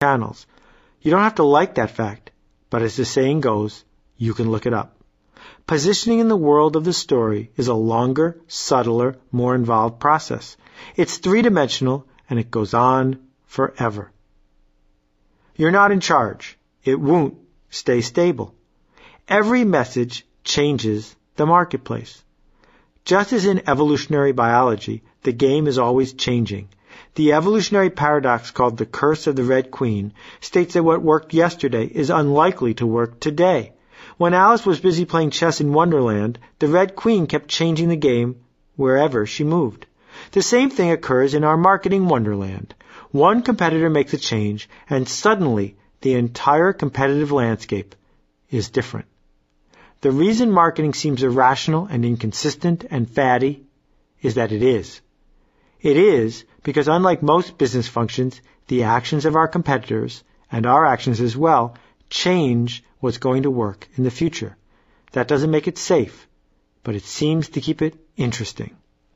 channels. You don't have to like that fact, but as the saying goes, you can look it up. Positioning in the world of the story is a longer, subtler, more involved process. It's three-dimensional, and it goes on forever. You're not in charge. It won't stay stable. Every message changes the marketplace. Just as in evolutionary biology, the game is always changing. The evolutionary paradox called the curse of the Red Queen states that what worked yesterday is unlikely to work today. When Alice was busy playing chess in Wonderland, the Red Queen kept changing the game wherever she moved. The same thing occurs in our marketing wonderland. One competitor makes a change, and suddenly the entire competitive landscape is different. The reason marketing seems irrational and inconsistent and faddy is that it is. It is because unlike most business functions, the actions of our competitors, and our actions as well, change what's going to work in the future. That doesn't make it safe, but it seems to keep it interesting.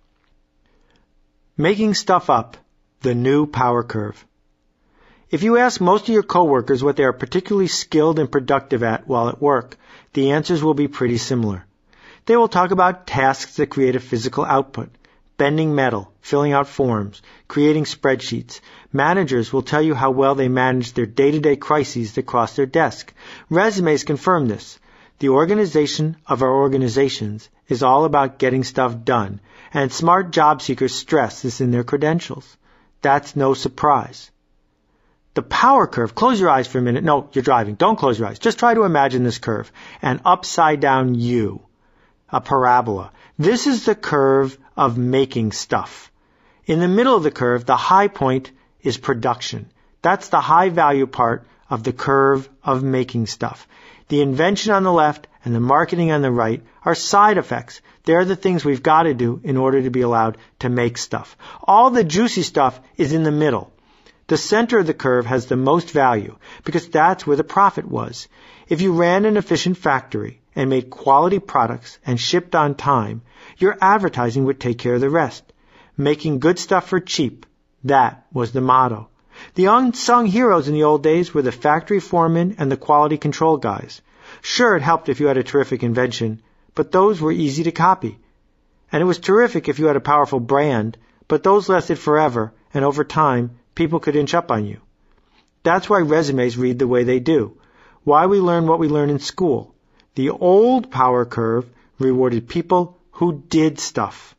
Making stuff up, the new power curve. If you ask most of your coworkers what they are particularly skilled and productive at while at work, the answers will be pretty similar. They will talk about tasks that create a physical output, bending metal, filling out forms, creating spreadsheets. Managers will tell you how well they manage their day-to-day crises that cross their desk. Resumes confirm this. The organization of our organizations is all about getting stuff done, and smart job seekers stress this in their credentials. That's no surprise. The power curve, close your eyes for a minute. No, you're driving. Don't close your eyes. Just try to imagine this curve, an upside-down U, a parabola. This is the curve of making stuff. In the middle of the curve, the high point is production. That's the high-value part of the curve of making stuff. The invention on the left and the marketing on the right are side effects. They're the things we've got to do in order to be allowed to make stuff. All the juicy stuff is in the middle. The center of the curve has the most value because that's where the profit was. If you ran an efficient factory and made quality products and shipped on time, your advertising would take care of the rest. Making good stuff for cheap, that was the motto. The unsung heroes in the old days were the factory foremen and the quality control guys. Sure, it helped if you had a terrific invention, but those were easy to copy. And it was terrific if you had a powerful brand, but those lasted forever, and over time, people could inch up on you. That's why resumes read the way they do. Why we learn what we learn in school. The old power curve rewarded people who did stuff.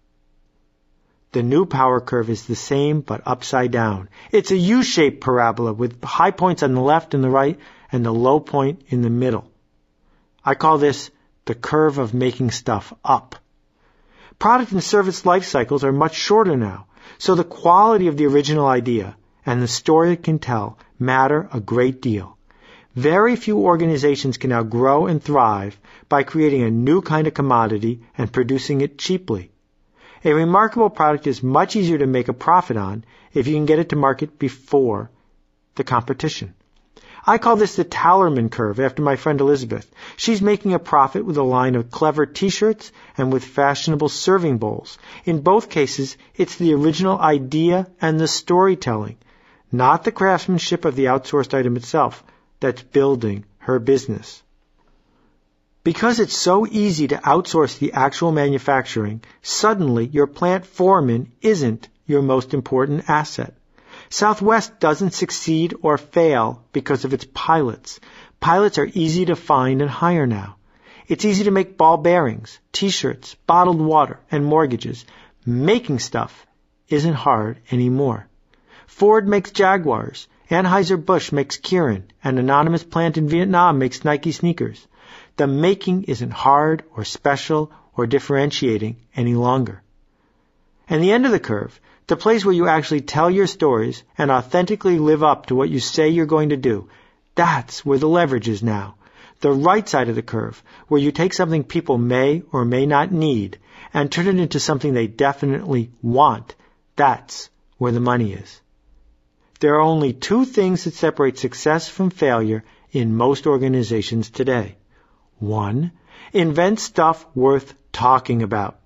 The new power curve is the same but upside down. It's a U-shaped parabola with high points on the left and the right and the low point in the middle. I call this the curve of making stuff up. Product and service life cycles are much shorter now, so the quality of the original idea and the story it can tell matter a great deal. Very few organizations can now grow and thrive by creating a new kind of commodity and producing it cheaply. A remarkable product is much easier to make a profit on if you can get it to market before the competition. I call this the Tallerman curve after my friend Elizabeth. She's making a profit with a line of clever t-shirts and with fashionable serving bowls. In both cases, it's the original idea and the storytelling, not the craftsmanship of the outsourced item itself, that's building her business. Because it's so easy to outsource the actual manufacturing, suddenly your plant foreman isn't your most important asset. Southwest doesn't succeed or fail because of its pilots. Pilots are easy to find and hire now. It's easy to make ball bearings, t-shirts, bottled water, and mortgages. Making stuff isn't hard anymore. Ford makes Jaguars. Anheuser-Busch makes Kirin. An anonymous plant in Vietnam makes Nike sneakers. The making isn't hard or special or differentiating any longer. And the end of the curve, the place where you actually tell your stories and authentically live up to what you say you're going to do, that's where the leverage is now. The right side of the curve, where you take something people may or may not need and turn it into something they definitely want, that's where the money is. There are only two things that separate success from failure in most organizations today. 1. Invent stuff worth talking about.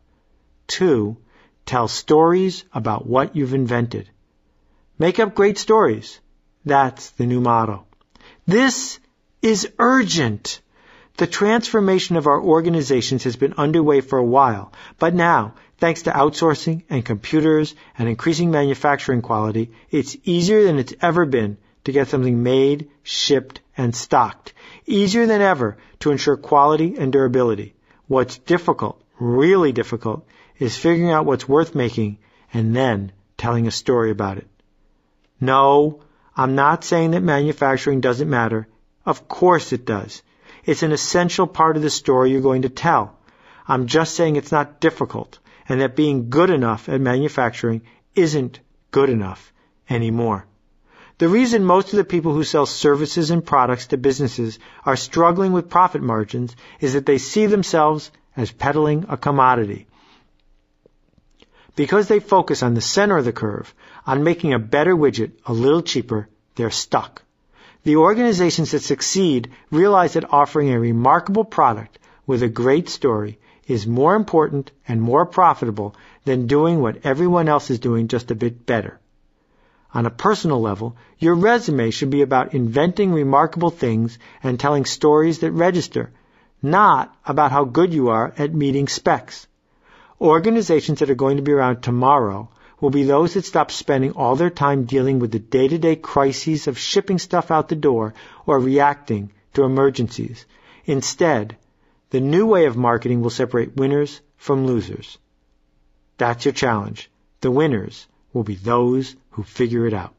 2. Tell stories about what you've invented. Make up great stories That's the new motto. This is urgent. The transformation of our organizations has been underway for a while, but now, thanks to outsourcing and computers and increasing manufacturing quality, it's easier than it's ever been to get something made, shipped, and stocked. Easier than ever to ensure quality and durability. What's difficult, really difficult, is figuring out what's worth making and then telling a story about it. No, I'm not saying that manufacturing doesn't matter. Of course it does. It's an essential part of the story you're going to tell. I'm just saying it's not difficult, and that being good enough at manufacturing isn't good enough anymore. The reason most of the people who sell services and products to businesses are struggling with profit margins is that they see themselves as peddling a commodity. Because they focus on the center of the curve, on making a better widget a little cheaper, they're stuck. The organizations that succeed realize that offering a remarkable product with a great story is more important and more profitable than doing what everyone else is doing just a bit better. On a personal level, your resume should be about inventing remarkable things and telling stories that register, not about how good you are at meeting specs. Organizations that are going to be around tomorrow will be those that stop spending all their time dealing with the day-to-day crises of shipping stuff out the door or reacting to emergencies. Instead, the new way of marketing will separate winners from losers. That's your challenge. The winners will be those who figure it out.